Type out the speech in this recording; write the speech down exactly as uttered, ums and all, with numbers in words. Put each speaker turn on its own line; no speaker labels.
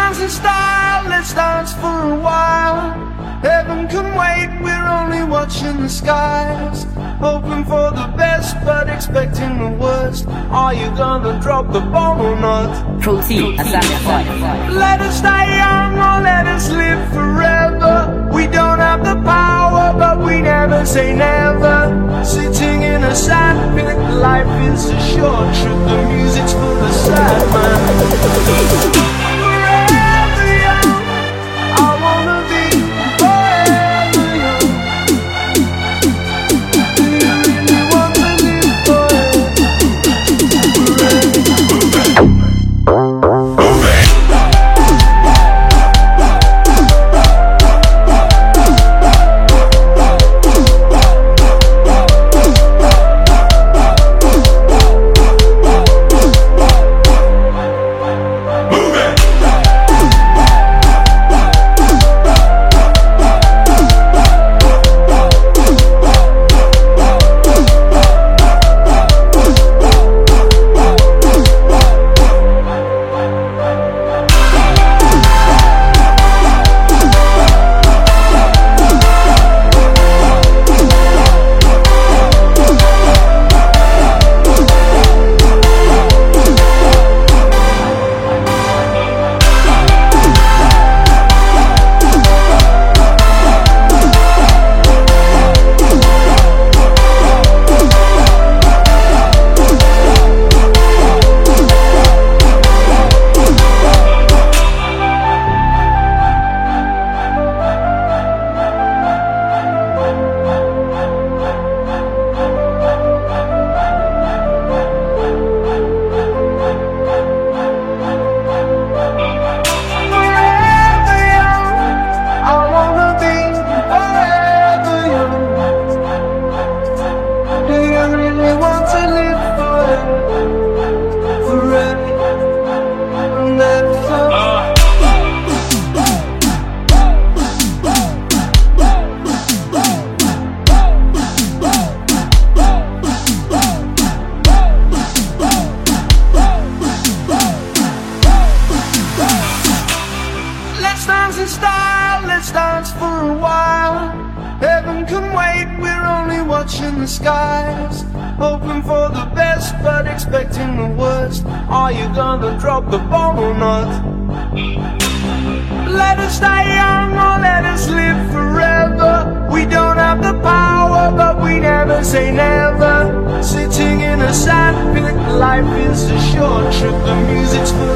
dance in style, let's dance for a while. Heaven can wait, we're only watching the skies. Hoping for the best, but expecting the worst. Are you gonna drop the bomb or not?
Proceed,
let us die young or let us live forever. We don't have the power, but we never say never. Sitting in a sandpit, life is a short trip. The music's for the sad man. In style, let's dance for a while. Heaven can wait, we're only watching the skies. Hoping for the best, but expecting the worst. Are you gonna drop the bomb or not? Let us die young or let us live forever. We don't have the power, but we never say never. Sitting in a sandpit, life is a short trip. The music's for